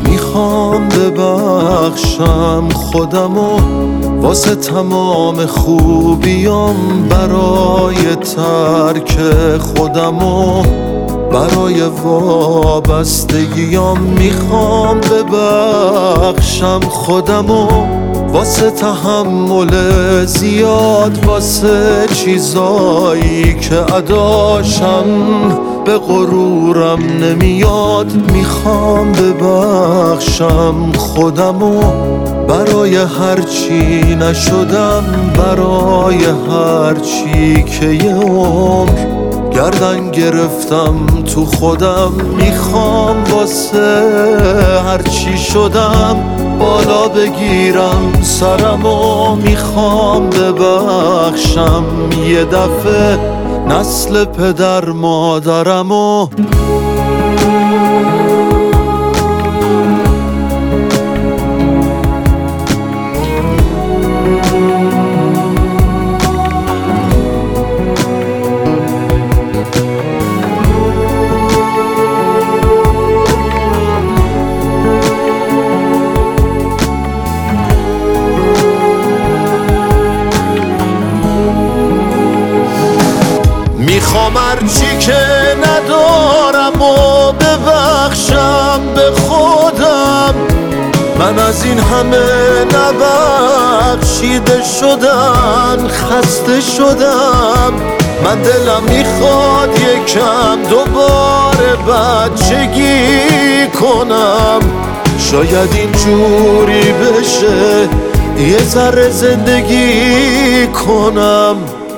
میخوام ببخشم خودمو واسه تمام خوبیام، برای ترک خودمو، برای وابستگیام. میخوام ببخشم خودمو واسه تحمل زیاد، واسه چیزایی که اداشم به غرورم نمیاد. میخوام ببخشم خودمو برای هرچی نشدم، برای هرچی که یه عمر گردن گرفتم تو خودم. میخوام واسه هرچی شدم بالا بگیرم سرمو. میخوام ببخشم یه دفعه نسل پدر مادرمو. میخوام هرچی که ندارم و ببخشم به خودم. من از این همه نبخشیده شدن خسته شدم. من دلم میخواد یکم دوباره بچگی کنم. شاید اینجوری بشه یه ذره زندگی کنم.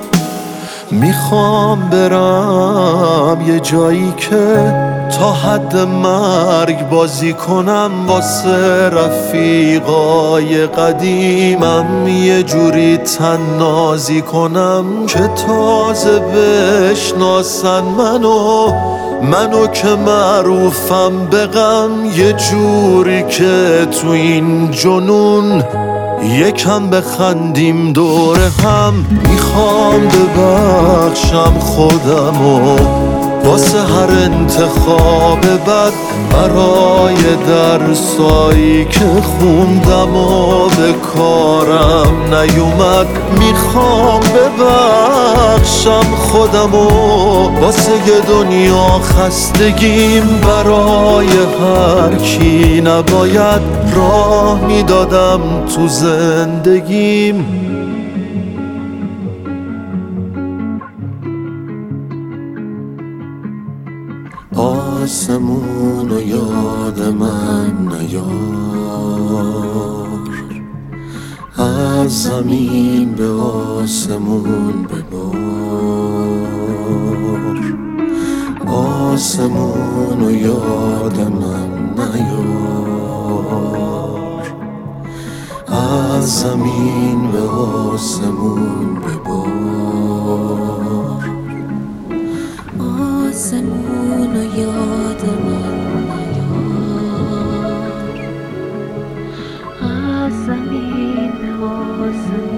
میخوام برم یه جایی که تا حد مرگ بازی کنم، واسه رفیقای قدیمم یه جوری تنازی کنم که تازه بشناسن منو که معروفم به غم. یه جوری که تو این جنون یکم بخندیم دور هم. میخوام ببخشم خودمو واسه هر انتخاب بد، برای درسایی که خوندم و به کارم نیومد. میخوام ببخشم خودمو واسه یه دنیا خستگیم، برای هر کی نباید راه میدادم تو زندگیم. آسمون و یاد من نیار، از زمین به آسمون ببار. آسمون و یاد من نیار، از زمین به آسمون ببار. آسمون و یاد من نیار، از زمین به آسمون